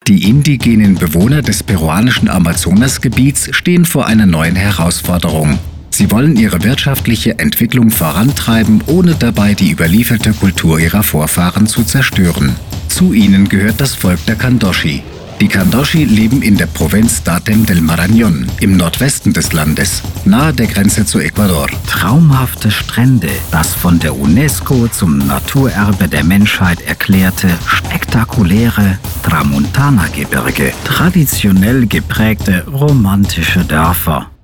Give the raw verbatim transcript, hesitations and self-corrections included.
Die indigenen Bewohner des peruanischen Amazonasgebiets stehen vor einer neuen Herausforderung. Sie wollen ihre wirtschaftliche Entwicklung vorantreiben, ohne dabei die überlieferte Kultur ihrer Vorfahren zu zerstören. Zu ihnen gehört das Volk der Candoshi. Die Candoshi leben in der Provinz Datem del Marañón im Nordwesten des Landes, nahe der Grenze zu Ecuador. Traumhafte Strände, das von der UNESCO zum Naturerbe der Menschheit erklärte spektakuläre Tramontana-Gebirge, traditionell geprägte romantische Dörfer.